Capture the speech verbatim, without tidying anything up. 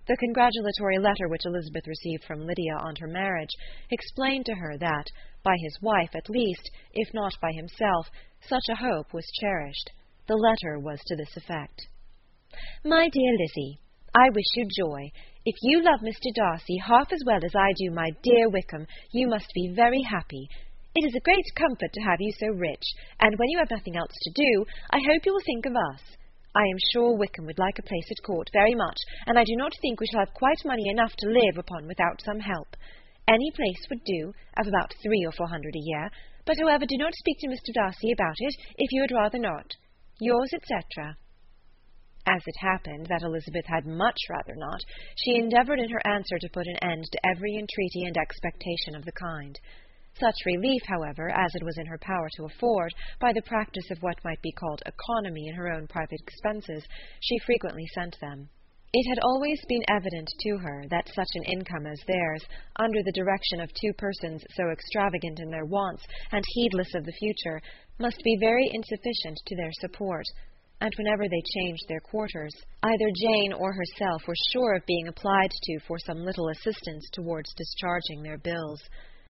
The congratulatory letter which Elizabeth received from Lydia on her marriage explained to her that, by his wife at least, if not by himself, such a hope was cherished. The letter was to this effect. My dear Lizzie, I wish you joy. If you love Mister Darcy half as well as I do my dear Wickham, you must be very happy. It is a great comfort to have you so rich, and when you have nothing else to do, I hope you will think of us. I am sure Wickham would like a place at court very much, and I do not think we shall have quite money enough to live upon without some help. Any place would do, of about three or four hundred a year, but however, do not speak to Mister Darcy about it, if you would rather not. Yours, et cetera. As it happened that Elizabeth had much rather not, she endeavoured in her answer to put an end to every entreaty and expectation of the kind. Such relief, however, as it was in her power to afford, by the practice of what might be called economy in her own private expenses, she frequently sent them. It had always been evident to her that such an income as theirs, under the direction of two persons so extravagant in their wants and heedless of the future, must be very insufficient to their support, and whenever they changed their quarters, either Jane or herself were sure of being applied to for some little assistance towards discharging their bills.